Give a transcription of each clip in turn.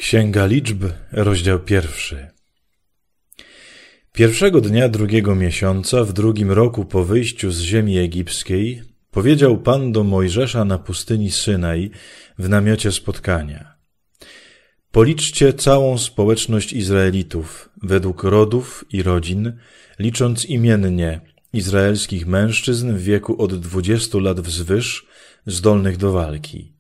Księga Liczb, rozdział 1. Pierwszego dnia drugiego miesiąca, w drugim roku po wyjściu z ziemi egipskiej, powiedział Pan do Mojżesza na pustyni Synaj w namiocie spotkania: Policzcie całą społeczność Izraelitów według rodów i rodzin, licząc imiennie izraelskich mężczyzn w wieku od 20 lat wzwyż, zdolnych do walki.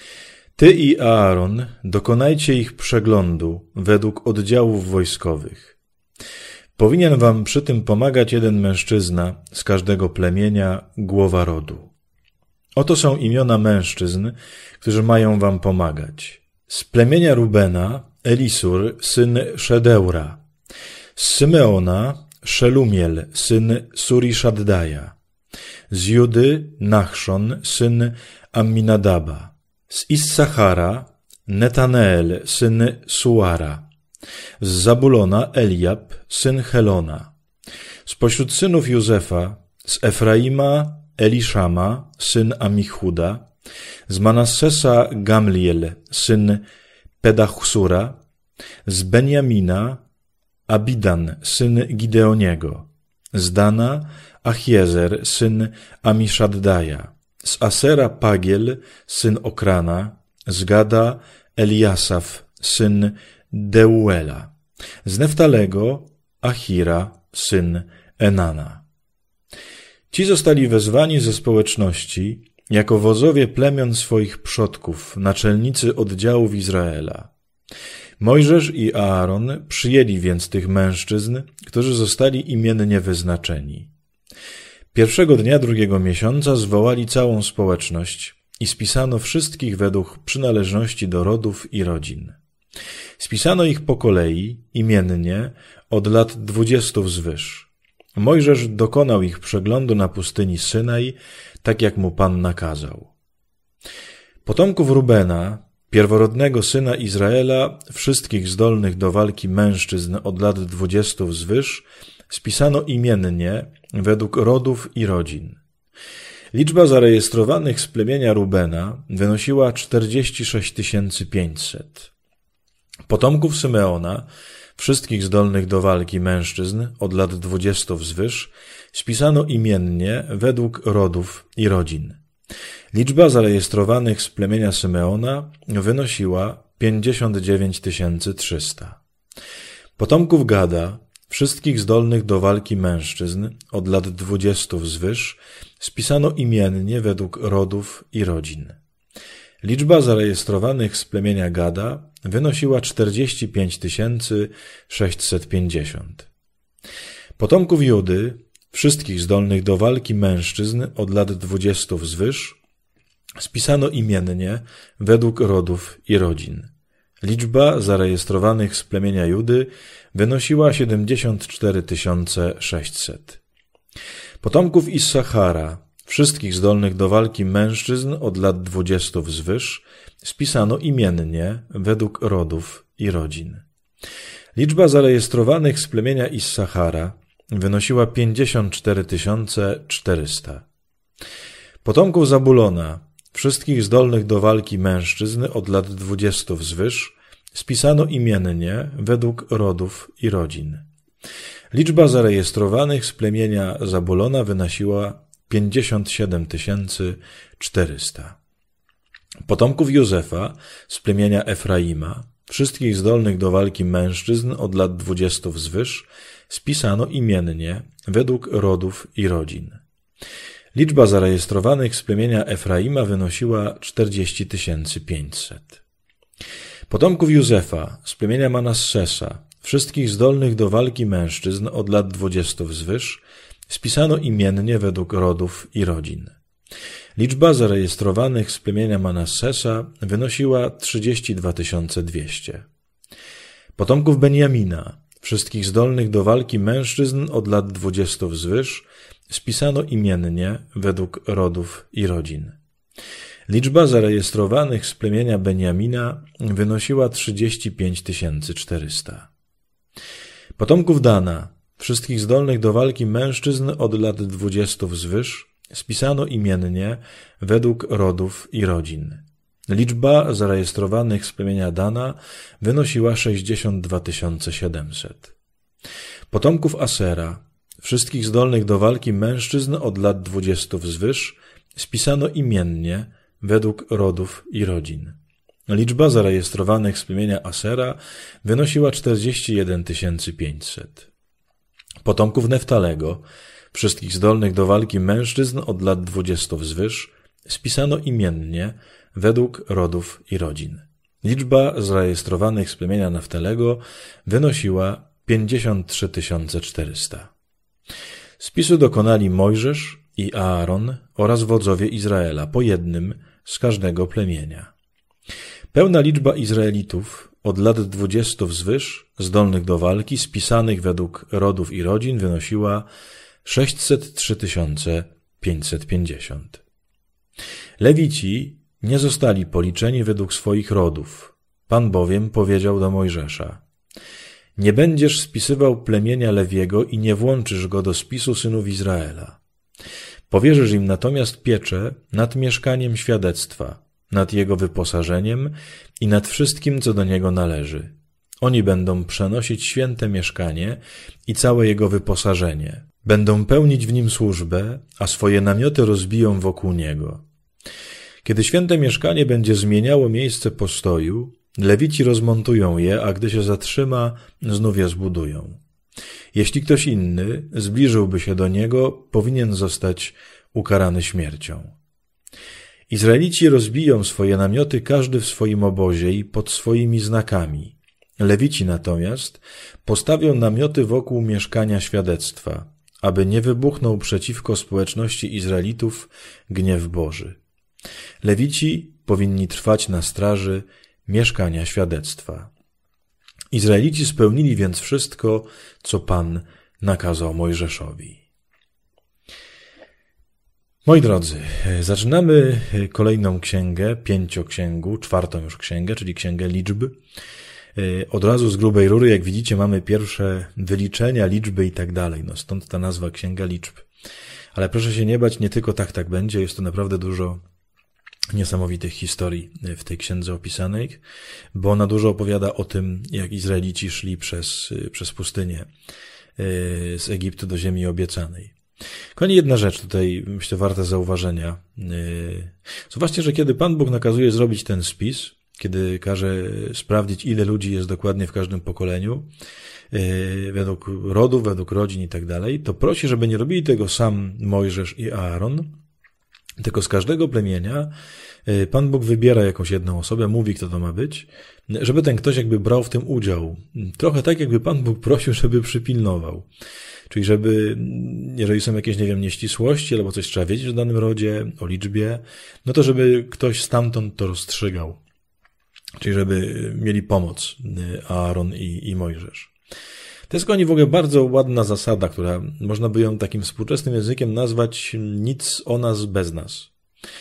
Ty i Aaron dokonajcie ich przeglądu według oddziałów wojskowych. Powinien wam przy tym pomagać jeden mężczyzna z każdego plemienia, głowa rodu. Oto są imiona mężczyzn, którzy mają wam pomagać. Z plemienia Rubena Elisur, syn Szedeura. Z Symeona Szelumiel, syn Suriszaddaja. Z Judy Nachszon, syn Amminadaba. Z Issachara Netaneel, syn Suara. Z Zabulona Eliab, syn Helona. Spośród synów Józefa, z Efraima Eliszama, syn Amichuda. Z Manassesa Gamliel, syn Pedachsura. Z Benjamina Abidan, syn Gideoniego. Z Dana Achiezer, syn Amiszaddaja. Z Asera Pagiel, syn Okrana. Z Gada Eliasaf, syn Deuela. Z Neftalego Achira, syn Enana. Ci zostali wezwani ze społeczności jako wodzowie plemion swoich przodków, naczelnicy oddziałów Izraela. Mojżesz i Aaron przyjęli więc tych mężczyzn, którzy zostali imiennie wyznaczeni. Pierwszego dnia drugiego miesiąca zwołali całą społeczność i spisano wszystkich według przynależności do rodów i rodzin. Spisano ich po kolei, imiennie, od lat 20 wzwyż. Mojżesz dokonał ich przeglądu na pustyni Synaj, tak jak mu Pan nakazał. Potomków Rubena, pierworodnego syna Izraela, wszystkich zdolnych do walki mężczyzn od lat 20 wzwyż, spisano imiennie, według rodów i rodzin. Liczba zarejestrowanych z plemienia Rubena wynosiła 46 500. Potomków Symeona, wszystkich zdolnych do walki mężczyzn od lat 20 wzwyż, spisano imiennie według rodów i rodzin. Liczba zarejestrowanych z plemienia Symeona wynosiła 59 300. Potomków Gada, wszystkich zdolnych do walki mężczyzn od lat 20 wzwyż, spisano imiennie według rodów i rodzin. Liczba zarejestrowanych z plemienia Gada wynosiła 45 650. Potomków Judy, wszystkich zdolnych do walki mężczyzn od lat 20 wzwyż, spisano imiennie według rodów i rodzin. Liczba zarejestrowanych z plemienia Judy wynosiła 74 600. Potomków Issachara, wszystkich zdolnych do walki mężczyzn od lat 20 wzwyż, spisano imiennie według rodów i rodzin. Liczba zarejestrowanych z plemienia Issachara wynosiła 54 400. Potomków Zabulona, wszystkich zdolnych do walki mężczyzn od lat 20 wzwyż, spisano imiennie według rodów i rodzin. Liczba zarejestrowanych z plemienia Zabulona wynosiła 57 400. Potomków Józefa z plemienia Efraima, wszystkich zdolnych do walki mężczyzn od lat 20 wzwyż, spisano imiennie według rodów i rodzin. Liczba zarejestrowanych z plemienia Efraima wynosiła 40 500. Potomków Józefa z plemienia Manassesa, wszystkich zdolnych do walki mężczyzn od lat 20 wzwyż, spisano imiennie według rodów i rodzin. Liczba zarejestrowanych z plemienia Manassesa wynosiła 32 200. Potomków Benjamina, wszystkich zdolnych do walki mężczyzn od lat 20 wzwyż, spisano imiennie według rodów i rodzin. Liczba zarejestrowanych z plemienia Benjamina wynosiła 35 400. Potomków Dana, wszystkich zdolnych do walki mężczyzn od lat 20 wzwyż, spisano imiennie według rodów i rodzin. Liczba zarejestrowanych z plemienia Dana wynosiła 62 700. Potomków Asera, wszystkich zdolnych do walki mężczyzn od lat 20 wzwyż, spisano imiennie według rodów i rodzin. Liczba zarejestrowanych z plemienia Asera wynosiła 41 500. Potomków Neftalego, wszystkich zdolnych do walki mężczyzn od lat 20 wzwyż, spisano imiennie według rodów i rodzin. Liczba zarejestrowanych z plemienia Neftalego wynosiła 53 400. Spisu dokonali Mojżesz i Aaron oraz wodzowie Izraela, po jednym z każdego plemienia. Pełna liczba Izraelitów od lat 20 wzwyż, zdolnych do walki, spisanych według rodów i rodzin, wynosiła 603 550. Lewici nie zostali policzeni według swoich rodów. Pan bowiem powiedział do Mojżesza: nie będziesz spisywał plemienia Lewiego i nie włączysz go do spisu synów Izraela. Powierzysz im natomiast pieczę nad mieszkaniem świadectwa, nad jego wyposażeniem i nad wszystkim, co do niego należy. Oni będą przenosić święte mieszkanie i całe jego wyposażenie. Będą pełnić w nim służbę, a swoje namioty rozbiją wokół niego. Kiedy święte mieszkanie będzie zmieniało miejsce postoju, Lewici rozmontują je, a gdy się zatrzyma, znów je zbudują. Jeśli ktoś inny zbliżyłby się do niego, powinien zostać ukarany śmiercią. Izraelici rozbiją swoje namioty, każdy w swoim obozie i pod swoimi znakami. Lewici natomiast postawią namioty wokół mieszkania świadectwa, aby nie wybuchnął przeciwko społeczności Izraelitów gniew Boży. Lewici powinni trwać na straży mieszkania świadectwa. Izraelici spełnili więc wszystko, co Pan nakazał Mojżeszowi. Moi drodzy, zaczynamy kolejną księgę, pięcioksięgu, czwartą już księgę, czyli księgę liczb. Od razu z grubej rury, jak widzicie, mamy pierwsze wyliczenia, liczby i tak dalej. No stąd ta nazwa księga liczb. Ale proszę się nie bać, nie tylko tak będzie. Jest to naprawdę dużo niesamowitych historii w tej księdze opisanej, bo ona dużo opowiada o tym, jak Izraelici szli przez pustynię z Egiptu do ziemi obiecanej. Kochani, jedna rzecz tutaj, myślę, warta zauważenia. Zobaczcie, że kiedy Pan Bóg nakazuje zrobić ten spis, kiedy każe sprawdzić, ile ludzi jest dokładnie w każdym pokoleniu, według rodów, według rodzin i tak dalej, to prosi, żeby nie robili tego sam Mojżesz i Aaron, tylko z każdego plemienia Pan Bóg wybiera jakąś jedną osobę, mówi, kto to ma być, żeby ten ktoś jakby brał w tym udział. Trochę tak, jakby Pan Bóg prosił, żeby przypilnował. Czyli żeby, jeżeli są jakieś, nie wiem, nieścisłości albo coś trzeba wiedzieć o danym rodzie, o liczbie, no to żeby ktoś stamtąd to rozstrzygał. Czyli żeby mieli pomoc Aaron i Mojżesz. To jest, kochani, w ogóle bardzo ładna zasada, która można by ją takim współczesnym językiem nazwać nic o nas bez nas.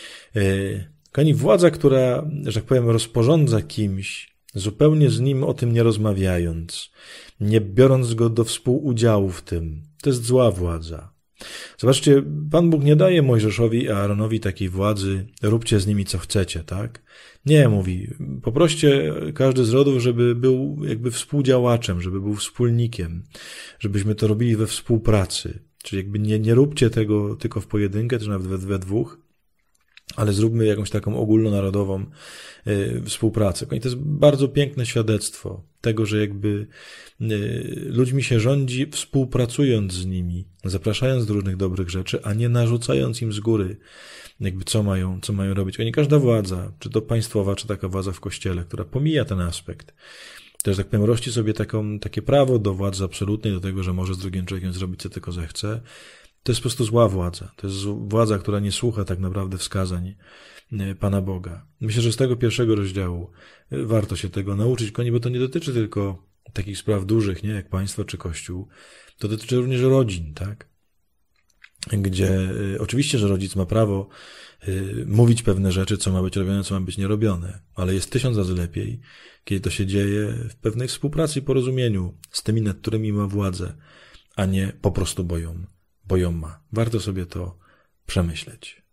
Kochani, władza, która, że tak powiem, rozporządza kimś, zupełnie z nim o tym nie rozmawiając, nie biorąc go do współudziału w tym, to jest zła władza. Zobaczcie, Pan Bóg nie daje Mojżeszowi i Aaronowi takiej władzy, róbcie z nimi co chcecie, tak? Nie, mówi, poproście każdy z rodów, żeby był jakby współdziałaczem, żeby był wspólnikiem, żebyśmy to robili we współpracy. Czyli jakby nie róbcie tego tylko w pojedynkę, czy nawet we dwóch, ale zróbmy jakąś taką ogólnonarodową współpracę. I to jest bardzo piękne świadectwo tego, że jakby ludźmi się rządzi współpracując z nimi, zapraszając do różnych dobrych rzeczy, a nie narzucając im z góry, jakby co mają robić. Nie każda władza, czy to państwowa, czy taka władza w kościele, która pomija ten aspekt, też tak powiem, rości sobie takie prawo do władzy absolutnej, do tego, że może z drugim człowiekiem zrobić, co tylko zechce. To jest po prostu zła władza. To jest władza, która nie słucha tak naprawdę wskazań Pana Boga. Myślę, że z tego pierwszego rozdziału warto się tego nauczyć, bo to nie dotyczy tylko takich spraw dużych, nie, jak państwo czy kościół. To dotyczy również rodzin, tak? Gdzie oczywiście, że rodzic ma prawo mówić pewne rzeczy, co ma być robione, co ma być nierobione, ale jest 1000 razy lepiej, kiedy to się dzieje w pewnej współpracy i porozumieniu z tymi, nad którymi ma władzę, a nie po prostu boją ma. Warto sobie to przemyśleć.